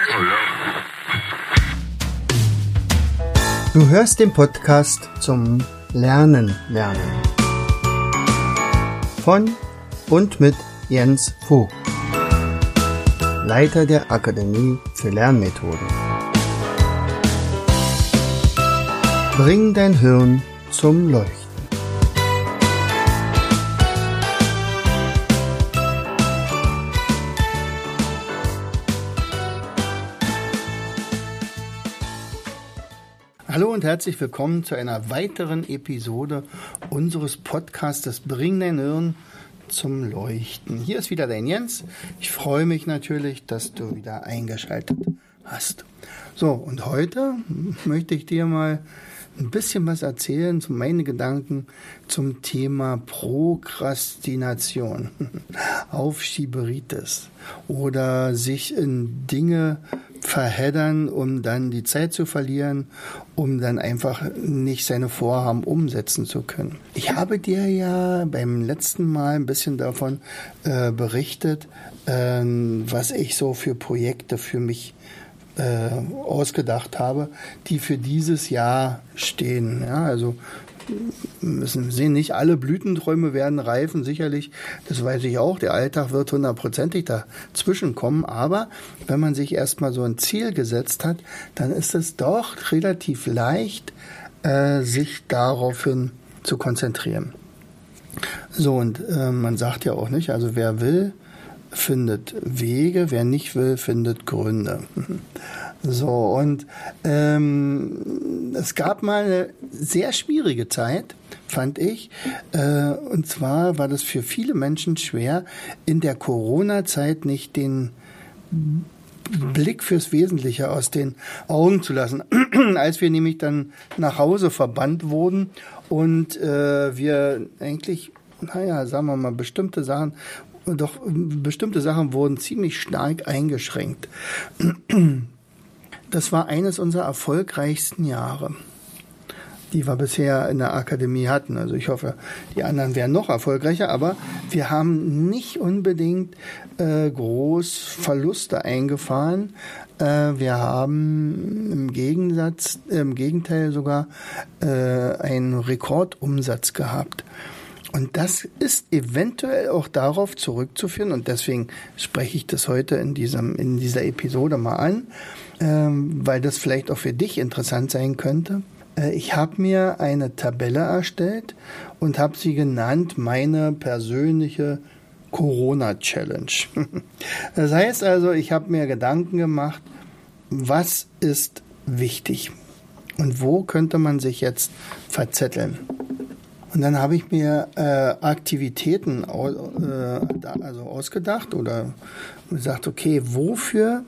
Du hörst den Podcast zum Lernen. Von und mit Jens Vogt, Leiter der Akademie für Lernmethoden. Bring dein Hirn zum Leuchten. Hallo und herzlich willkommen zu einer weiteren Episode unseres Podcasts Bring dein Hirn zum Leuchten. Hier ist wieder dein Jens. Ich freue mich natürlich, dass du wieder eingeschaltet hast. So, und heute möchte ich dir mal ein bisschen was erzählen zu meinen Gedanken zum Thema Prokrastination, Aufschieberitis oder sich in Dinge verheddern, um dann die Zeit zu verlieren, um dann einfach nicht seine Vorhaben umsetzen zu können. Ich habe dir ja beim letzten Mal ein bisschen davon berichtet, was ich so für Projekte für mich ausgedacht habe, die für dieses Jahr stehen. Ja, also müssen sehen, nicht alle Blütenträume werden reifen, sicherlich, das weiß ich auch, der Alltag wird 100%ig dazwischen kommen, aber wenn man sich erstmal so ein Ziel gesetzt hat, dann ist es doch relativ leicht, sich daraufhin zu konzentrieren. So, und man sagt ja auch nicht, also wer will, findet Wege, wer nicht will, findet Gründe. So, und es gab mal eine sehr schwierige Zeit, fand ich. Und zwar war das für viele Menschen schwer, in der Corona-Zeit nicht den Blick fürs Wesentliche aus den Augen zu lassen. Als wir nämlich dann nach Hause verbannt wurden und wir eigentlich, sagen wir mal, bestimmte Sachen wurden ziemlich stark eingeschränkt. Das war eines unserer erfolgreichsten Jahre, die wir bisher in der Akademie hatten. Also ich hoffe, die anderen wären noch erfolgreicher, aber wir haben nicht unbedingt groß Verluste eingefahren. Wir haben im Gegenteil sogar einen Rekordumsatz gehabt. Und das ist eventuell auch darauf zurückzuführen, und deswegen spreche ich das heute in dieser Episode mal an, weil das vielleicht auch für dich interessant sein könnte. Ich habe mir eine Tabelle erstellt und habe sie genannt, meine persönliche Corona-Challenge. Das heißt also, ich habe mir Gedanken gemacht, was ist wichtig und wo könnte man sich jetzt verzetteln. Und dann habe ich mir Aktivitäten ausgedacht oder gesagt, okay, wofür,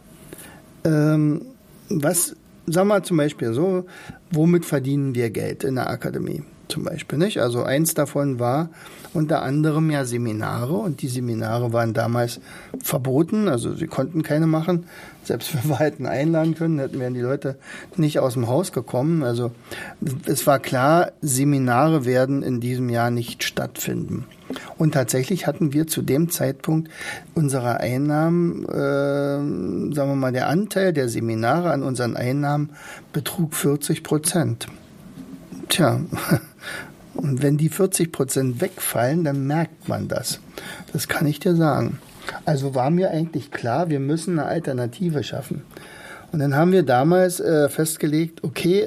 was, sagen wir zum Beispiel so, womit verdienen wir Geld in der Akademie zum Beispiel, nicht? Also eins davon war unter anderem ja Seminare, und die Seminare waren damals verboten, also sie konnten keine machen. Selbst wenn wir hätten einladen können, wären die Leute nicht aus dem Haus gekommen. Also es war klar, Seminare werden in diesem Jahr nicht stattfinden. Und tatsächlich hatten wir zu dem Zeitpunkt unserer Einnahmen, sagen wir mal, der Anteil der Seminare an unseren Einnahmen betrug 40%. Tja, und wenn die 40% wegfallen, dann merkt man das. Das kann ich dir sagen. Also war mir eigentlich klar, wir müssen eine Alternative schaffen. Und dann haben wir damals festgelegt, okay,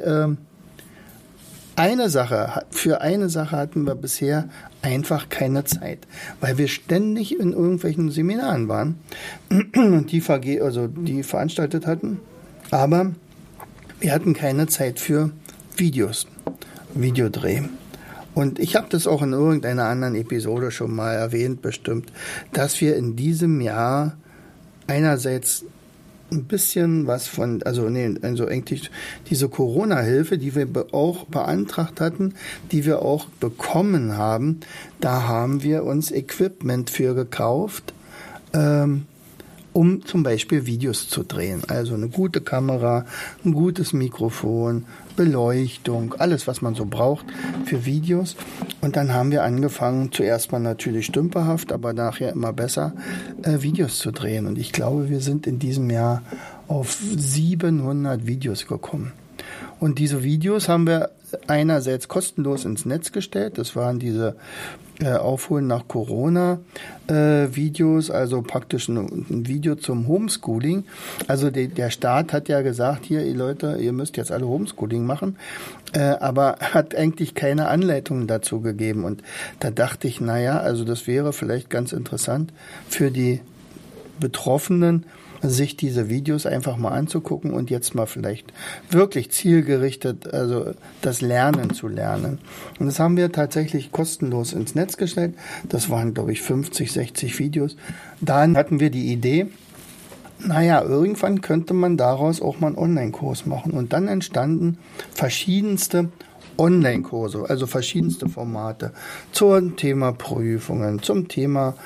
für eine Sache hatten wir bisher einfach keine Zeit, weil wir ständig in irgendwelchen Seminaren waren und die veranstaltet hatten, aber wir hatten keine Zeit für Videodreh. Und ich habe das auch in irgendeiner anderen Episode schon mal erwähnt, bestimmt, dass wir in diesem Jahr einerseits ein bisschen was also eigentlich diese Corona-Hilfe, die wir auch beantragt hatten, die wir auch bekommen haben, da haben wir uns Equipment für gekauft, um zum Beispiel Videos zu drehen. Also eine gute Kamera, ein gutes Mikrofon, Beleuchtung, alles, was man so braucht für Videos. Und dann haben wir angefangen, zuerst mal natürlich stümperhaft, aber nachher immer besser, Videos zu drehen. Und ich glaube, wir sind in diesem Jahr auf 700 Videos gekommen. Und diese Videos haben wir einerseits kostenlos ins Netz gestellt. Das waren diese Aufholen nach Corona Videos, also praktisch ein Video zum Homeschooling. Also der Staat hat ja gesagt, hier, ihr Leute, ihr müsst jetzt alle Homeschooling machen, aber hat eigentlich keine Anleitungen dazu gegeben. Und da dachte ich, naja, also das wäre vielleicht ganz interessant für die Betroffenen, sich diese Videos einfach mal anzugucken und jetzt mal vielleicht wirklich zielgerichtet, also das Lernen zu lernen. Und das haben wir tatsächlich kostenlos ins Netz gestellt. Das waren, glaube ich, 50, 60 Videos. Dann hatten wir die Idee, naja, irgendwann könnte man daraus auch mal einen Online-Kurs machen. Und dann entstanden verschiedenste Online-Kurse, also verschiedenste Formate zum Thema Prüfungen, zum Thema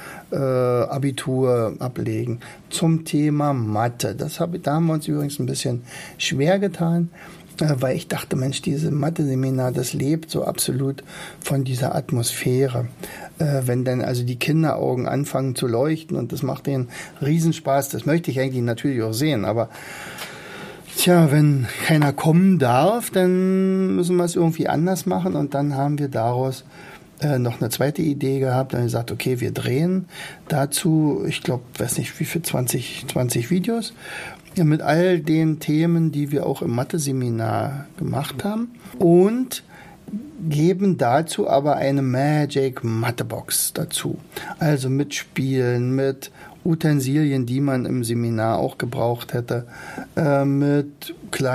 Abitur ablegen, zum Thema Mathe. Da haben wir uns übrigens ein bisschen schwer getan, weil ich dachte, Mensch, diese Mathe-Seminar, das lebt so absolut von dieser Atmosphäre. Wenn dann also die Kinderaugen anfangen zu leuchten und das macht denen Riesenspaß, das möchte ich eigentlich natürlich auch sehen, aber tja, wenn keiner kommen darf, dann müssen wir es irgendwie anders machen. Und dann haben wir daraus noch eine zweite Idee gehabt. Dann haben wir gesagt, okay, wir drehen dazu, ich glaube, weiß nicht wie viel, 20 Videos mit all den Themen, die wir auch im Mathe-Seminar gemacht haben. Und geben dazu aber eine Magic Mathebox dazu. Also mit Spielen, mit Utensilien, die man im Seminar auch gebraucht hätte, mit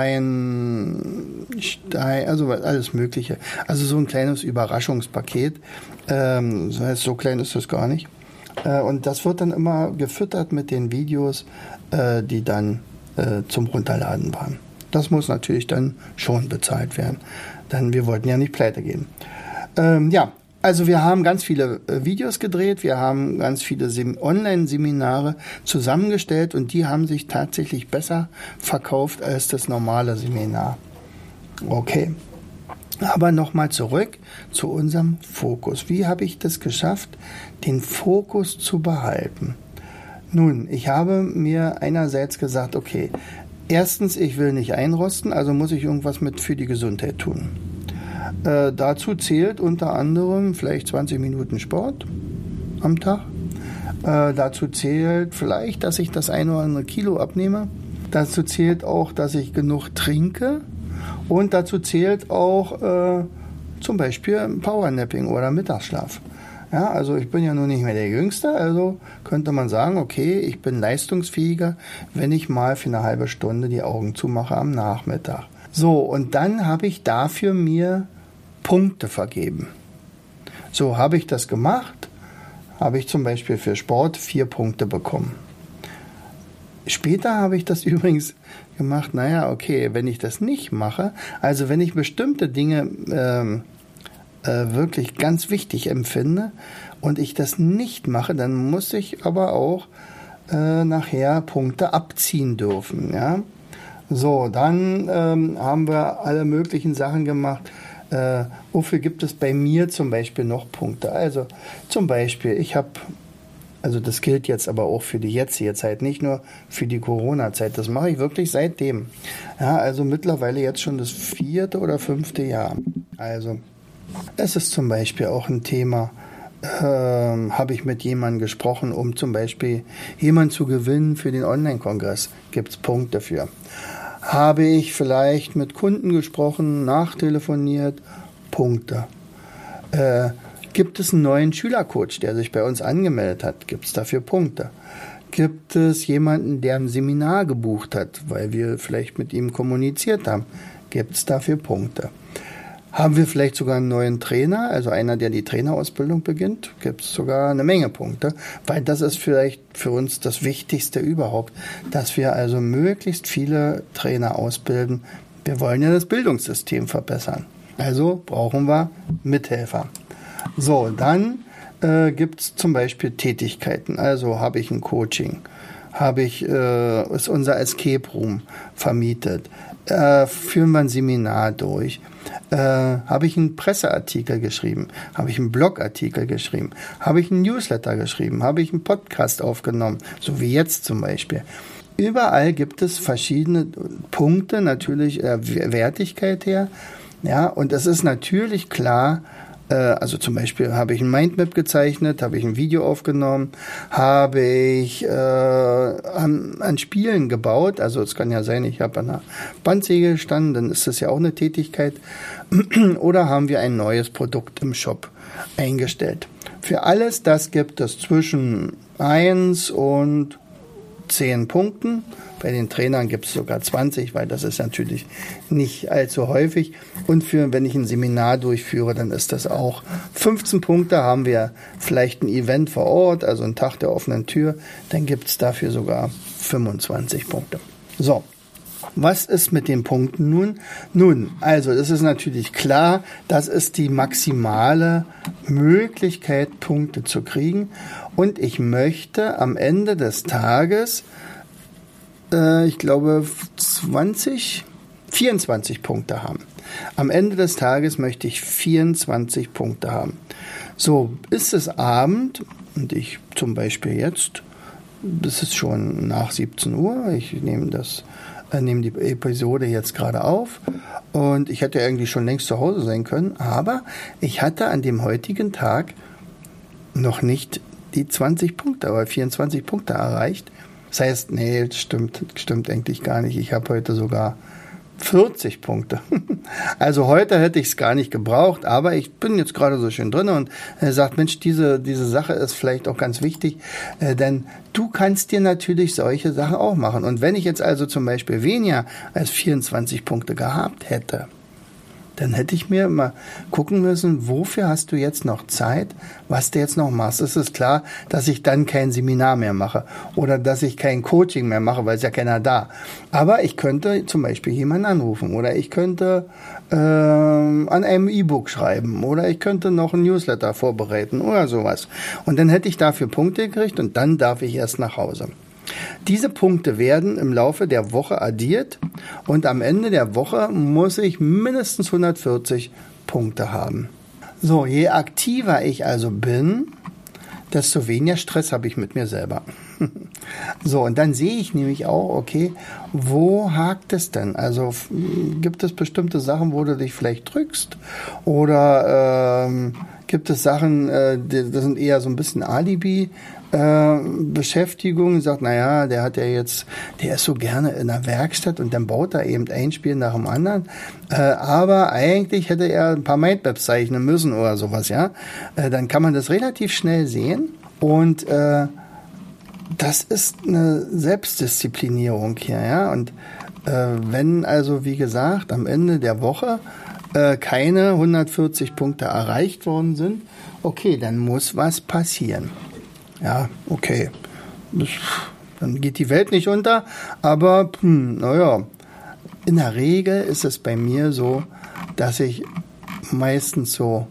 kleinen Steinen, also alles Mögliche. Also so ein kleines Überraschungspaket. Das heißt, so klein ist das gar nicht. Und das wird dann immer gefüttert mit den Videos, die dann zum Runterladen waren. Das muss natürlich dann schon bezahlt werden, denn wir wollten ja nicht pleite gehen. Also wir haben ganz viele Videos gedreht, wir haben ganz viele Online-Seminare zusammengestellt und die haben sich tatsächlich besser verkauft als das normale Seminar. Okay, aber nochmal zurück zu unserem Fokus. Wie habe ich das geschafft, den Fokus zu behalten? Nun, ich habe mir einerseits gesagt, okay, erstens, ich will nicht einrosten, also muss ich irgendwas für die Gesundheit tun. Dazu zählt unter anderem vielleicht 20 Minuten Sport am Tag. Dazu zählt vielleicht, dass ich das 1 oder andere Kilo abnehme. Dazu zählt auch, dass ich genug trinke. Und dazu zählt auch zum Beispiel Powernapping oder Mittagsschlaf. Ja, also ich bin ja nun nicht mehr der Jüngste, also könnte man sagen, okay, ich bin leistungsfähiger, wenn ich mal für eine halbe Stunde die Augen zumache am Nachmittag. So, und dann habe ich dafür mir Punkte vergeben. So, habe ich das gemacht, habe ich zum Beispiel für Sport 4 Punkte bekommen. Später habe ich das übrigens gemacht, naja, okay, wenn ich das nicht mache, also wenn ich bestimmte Dinge wirklich ganz wichtig empfinde und ich das nicht mache, dann muss ich aber auch nachher Punkte abziehen dürfen. Ja? So, dann haben wir alle möglichen Sachen gemacht. Wofür gibt es bei mir zum Beispiel noch Punkte? Also zum Beispiel, also das gilt jetzt aber auch für die jetzige Zeit, nicht nur für die Corona-Zeit. Das mache ich wirklich seitdem. Ja, also mittlerweile jetzt schon das 4. oder 5. Jahr. Also es ist zum Beispiel auch ein Thema, habe ich mit jemandem gesprochen, um zum Beispiel jemanden zu gewinnen für den Online-Kongress. Gibt es Punkte für. Habe ich vielleicht mit Kunden gesprochen, nachtelefoniert, Punkte. Gibt es einen neuen Schülercoach, der sich bei uns angemeldet hat, gibt es dafür Punkte. Gibt es jemanden, der ein Seminar gebucht hat, weil wir vielleicht mit ihm kommuniziert haben, gibt es dafür Punkte. Haben wir vielleicht sogar einen neuen Trainer, also einer, der die Trainerausbildung beginnt, gibt es sogar eine Menge Punkte, weil das ist vielleicht für uns das Wichtigste überhaupt, dass wir also möglichst viele Trainer ausbilden. Wir wollen ja das Bildungssystem verbessern, also brauchen wir Mithelfer. So, dann gibt es zum Beispiel Tätigkeiten, also habe ich ein Coaching, ist unser Escape Room vermietet, führen wir ein Seminar durch, habe ich einen Presseartikel geschrieben, habe ich einen Blogartikel geschrieben, habe ich einen Newsletter geschrieben, habe ich einen Podcast aufgenommen, so wie jetzt zum Beispiel. Überall gibt es verschiedene Punkte, natürlich Wertigkeit her, ja, und es ist natürlich klar, also zum Beispiel habe ich ein Mindmap gezeichnet, habe ich ein Video aufgenommen, habe ich an Spielen gebaut. Also es kann ja sein, ich habe an einer Bandsäge gestanden, dann ist das ja auch eine Tätigkeit. Oder haben wir ein neues Produkt im Shop eingestellt. Für alles das gibt es zwischen 1 und 10 Punkten. Bei den Trainern gibt es sogar 20, weil das ist natürlich nicht allzu häufig. Und wenn ich ein Seminar durchführe, dann ist das auch 15 Punkte. Haben wir vielleicht ein Event vor Ort, also einen Tag der offenen Tür, dann gibt es dafür sogar 25 Punkte. So, was ist mit den Punkten nun? Nun, also es ist natürlich klar, das ist die maximale Möglichkeit, Punkte zu kriegen. Und ich möchte am Ende des Tages ich glaube 24 Punkte haben. Am Ende des Tages möchte ich 24 Punkte haben. So, ist es Abend und ich zum Beispiel jetzt, das ist schon nach 17 Uhr, ich nehme die Episode jetzt gerade auf und ich hätte irgendwie schon längst zu Hause sein können, aber ich hatte an dem heutigen Tag noch nicht die 20 Punkte, aber 24 Punkte erreicht. Das heißt, nee, stimmt eigentlich gar nicht. Ich habe heute sogar 40 Punkte. Also heute hätte ich es gar nicht gebraucht, aber ich bin jetzt gerade so schön drin und sagt, Mensch, diese Sache ist vielleicht auch ganz wichtig, denn du kannst dir natürlich solche Sachen auch machen. Und wenn ich jetzt also zum Beispiel weniger als 24 Punkte gehabt hätte, dann hätte ich mir mal gucken müssen, wofür hast du jetzt noch Zeit, was du jetzt noch machst. Es ist klar, dass ich dann kein Seminar mehr mache oder dass ich kein Coaching mehr mache, weil es ja keiner da. Aber ich könnte zum Beispiel jemanden anrufen oder ich könnte an einem E-Book schreiben oder ich könnte noch ein Newsletter vorbereiten oder sowas. Und dann hätte ich dafür Punkte gekriegt und dann darf ich erst nach Hause. Diese Punkte werden im Laufe der Woche addiert und am Ende der Woche muss ich mindestens 140 Punkte haben. So, je aktiver ich also bin, desto weniger Stress habe ich mit mir selber. So, und dann sehe ich nämlich auch, okay, wo hakt es denn? Also gibt es bestimmte Sachen, wo du dich vielleicht drückst? Oder gibt es Sachen, das sind eher so ein bisschen Alibi? Beschäftigung, sagt, naja, der ist so gerne in der Werkstatt und dann baut er eben ein Spiel nach dem anderen, aber eigentlich hätte er ein paar Mindmaps zeichnen müssen oder sowas, ja, dann kann man das relativ schnell sehen und das ist eine Selbstdisziplinierung hier, ja, und wenn also, wie gesagt, am Ende der Woche keine 140 Punkte erreicht worden sind, okay, dann muss was passieren. Ja, okay. Dann geht die Welt nicht unter, aber naja, in der Regel ist es bei mir so, dass ich meistens so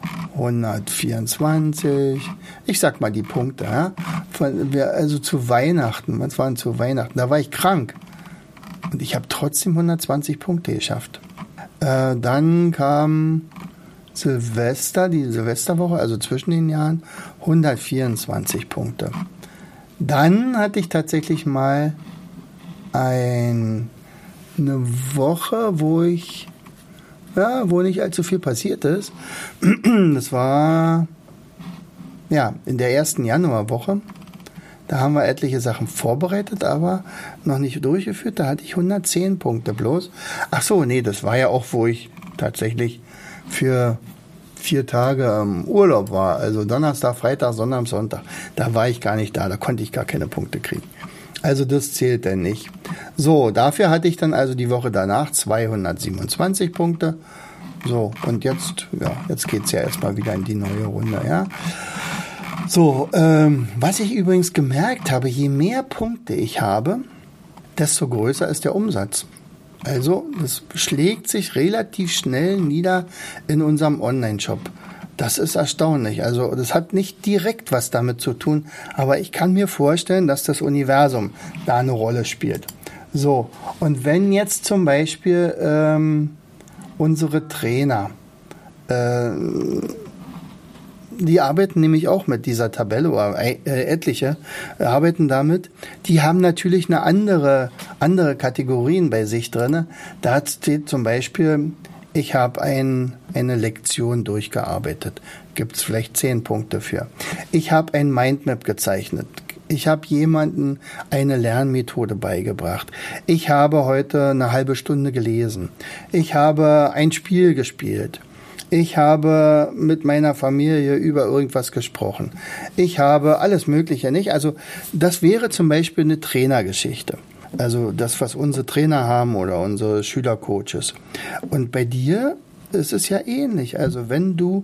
124, ich sag mal die Punkte, ja, also zu Weihnachten, was waren zu Weihnachten, da war ich krank und ich habe trotzdem 120 Punkte geschafft. Dann kam Silvester, die Silvesterwoche, also zwischen den Jahren, 124 Punkte. Dann hatte ich tatsächlich mal eine Woche, wo nicht allzu viel passiert ist. Das war in der ersten Januarwoche. Da haben wir etliche Sachen vorbereitet, aber noch nicht durchgeführt. Da hatte ich 110 Punkte bloß. Ach so, nee, das war ja auch, wo ich tatsächlich für 4 Tage im Urlaub war, also Donnerstag, Freitag, Sonntag, Sonntag, da war ich gar nicht da komme ich gar keine Punkte kriegen. Also das zählt denn nicht. So, dafür hatte ich dann also die Woche danach 227 Punkte. So, und jetzt geht's ja erstmal wieder in die neue Runde, ja. So, was ich übrigens gemerkt habe, je mehr Punkte ich habe, desto größer ist der Umsatz. Also, das schlägt sich relativ schnell nieder in unserem Online-Shop. Das ist erstaunlich. Also das hat nicht direkt was damit zu tun, aber ich kann mir vorstellen, dass das Universum da eine Rolle spielt. So, und wenn jetzt zum Beispiel unsere Trainer, die arbeiten nämlich auch mit dieser Tabelle, oder etliche arbeiten damit, die haben natürlich eine andere Kategorien bei sich drin. Da steht zum Beispiel, ich habe eine Lektion durchgearbeitet. Gibt es vielleicht 10 Punkte für. Ich habe ein Mindmap gezeichnet. Ich habe jemandem eine Lernmethode beigebracht. Ich habe heute eine halbe Stunde gelesen. Ich habe ein Spiel gespielt. Ich habe mit meiner Familie über irgendwas gesprochen. Ich habe alles Mögliche nicht. Also das wäre zum Beispiel eine Trainergeschichte. Also das, was unsere Trainer haben oder unsere Schülercoaches. Und bei dir ist es ja ähnlich. Also wenn du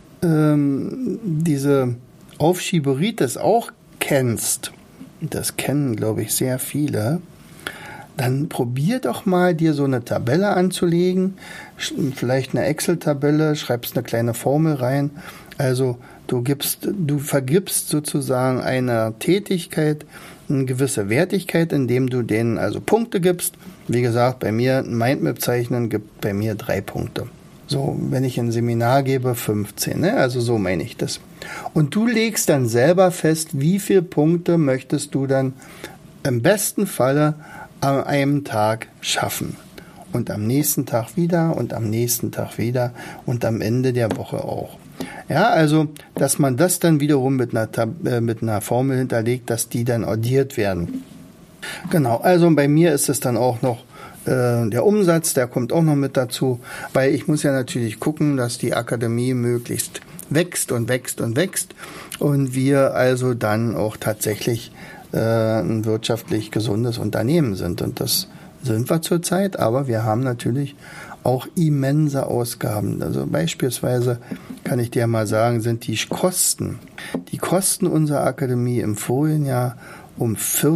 diese Aufschieberitis auch kennst, das kennen, glaube ich, sehr viele, dann probier doch mal, dir so eine Tabelle anzulegen, vielleicht eine Excel-Tabelle, schreibst eine kleine Formel rein. Also du vergibst sozusagen einer Tätigkeit eine gewisse Wertigkeit, indem du denen also Punkte gibst. Wie gesagt, bei mir ein Mindmap zeichnen gibt bei mir 3 Punkte. So, wenn ich ein Seminar gebe, 15, ne? Also so meine ich das. Und du legst dann selber fest, wie viele Punkte möchtest du dann im besten Falle an einem Tag schaffen. Und am nächsten Tag wieder und am nächsten Tag wieder und am Ende der Woche auch. Ja, also, dass man das dann wiederum mit einer Formel hinterlegt, dass die dann addiert werden. Genau, also bei mir ist es dann auch noch der Umsatz, der kommt auch noch mit dazu, weil ich muss ja natürlich gucken, dass die Akademie möglichst wächst und wächst und wächst und wir also dann auch tatsächlich ein wirtschaftlich gesundes Unternehmen sind. Und das sind wir zurzeit, aber wir haben natürlich auch immense Ausgaben. Also beispielsweise kann ich dir mal sagen, sind die Kosten unserer Akademie im vorigen Jahr um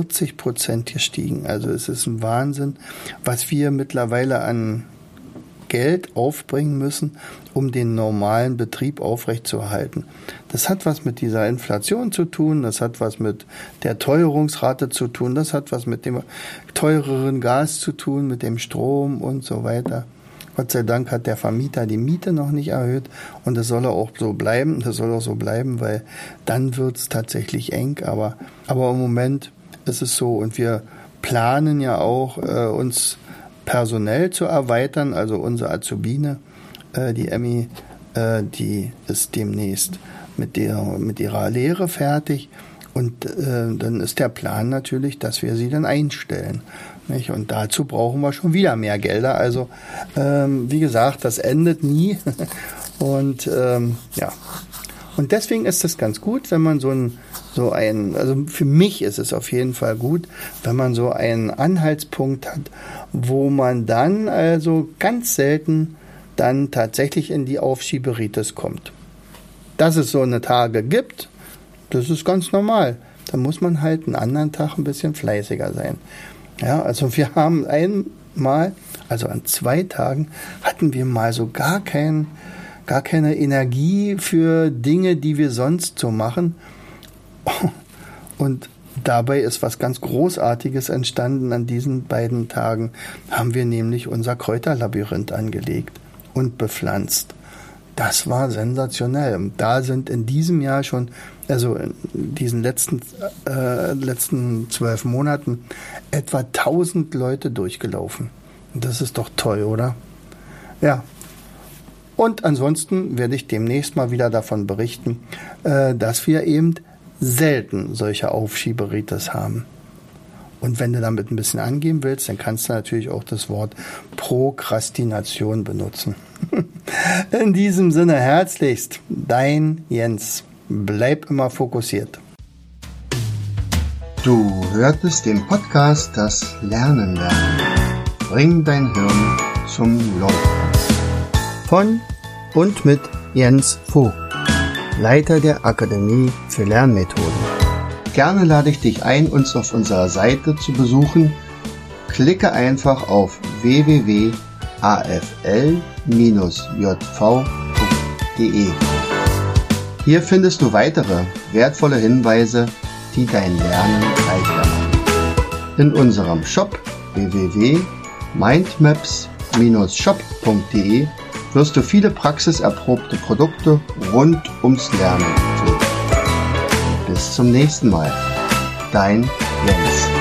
40% gestiegen. Also es ist ein Wahnsinn, was wir mittlerweile an Geld aufbringen müssen, um den normalen Betrieb aufrechtzuerhalten. Das hat was mit dieser Inflation zu tun, das hat was mit der Teuerungsrate zu tun, das hat was mit dem teureren Gas zu tun, mit dem Strom und so weiter. Gott sei Dank hat der Vermieter die Miete noch nicht erhöht und das soll auch so bleiben. Das soll auch so bleiben, weil dann wird es tatsächlich eng. Aber im Moment ist es so und wir planen ja auch, uns personell zu erweitern. Also unsere Azubine, die Emmy, die ist demnächst mit ihrer Lehre fertig. Und dann ist der Plan natürlich, dass wir sie dann einstellen. Nicht? Und dazu brauchen wir schon wieder mehr Gelder. Also wie gesagt, das endet nie. Und ja. Und deswegen ist es ganz gut, wenn man also für mich ist es auf jeden Fall gut, wenn man so einen Anhaltspunkt hat, wo man dann also ganz selten dann tatsächlich in die Aufschieberitis kommt. Dass es so eine Tage gibt, das ist ganz normal. Da muss man halt einen anderen Tag ein bisschen fleißiger sein. Ja, also wir haben einmal, also an 2 Tagen, hatten wir mal so gar keine Energie für Dinge, die wir sonst so machen. Und dabei ist was ganz Großartiges entstanden. An diesen beiden Tagen haben wir nämlich unser Kräuterlabyrinth angelegt und bepflanzt. Das war sensationell. Und da sind in diesem Jahr schon, also in diesen letzten 12 Monaten, etwa 1000 Leute durchgelaufen. Und das ist doch toll, oder? Ja. Und ansonsten werde ich demnächst mal wieder davon berichten, dass wir eben selten solche Aufschieberitis haben. Und wenn du damit ein bisschen angeben willst, dann kannst du natürlich auch das Wort Prokrastination benutzen. In diesem Sinne herzlichst, dein Jens. Bleib immer fokussiert. Du hörtest den Podcast Das Lernen lernen. Bring dein Hirn zum Laufen. Von und mit Jens Vogt, Leiter der Akademie für Lernmethoden. Gerne lade ich dich ein, uns auf unserer Seite zu besuchen. Klicke einfach auf www.afl-jv.de. Hier findest du weitere wertvolle Hinweise, die dein Lernen leichter machen. In unserem Shop www.mindmaps-shop.de wirst du viele praxiserprobte Produkte rund ums Lernen finden. Bis zum nächsten Mal. Dein Jens.